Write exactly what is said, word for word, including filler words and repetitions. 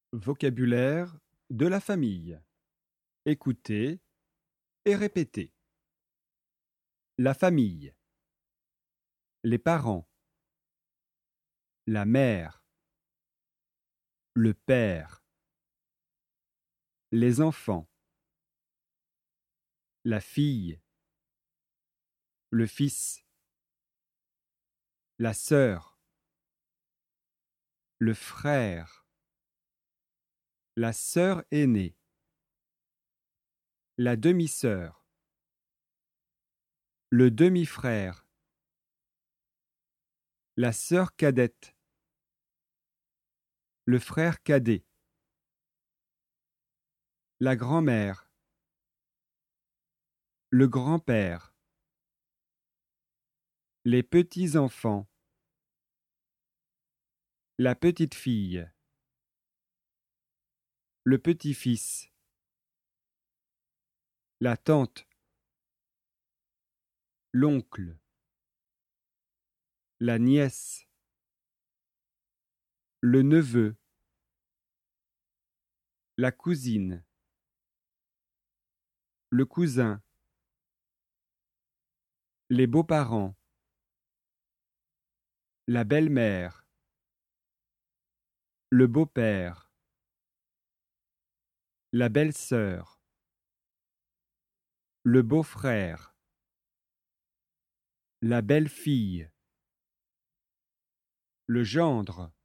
Vocabulaire de la famille. Écoutez et répétez. La famille. Les parents. La mère. Le père. Les enfants. La fille. Le fils. La sœur. Le frère. La sœur aînée. La demi-sœur. Le demi-frère. La sœur cadette. Le frère cadet. La grand-mère. Le grand-père. Les petits-enfants. La petite-fille. Le petit-fils. La tante. L'oncle. La nièce. Le neveu. La cousine. Le cousin. Les beaux-parents. La belle-mère. Le beau-père. La belle-sœur. Le beau-frère. La belle-fille. Le gendre.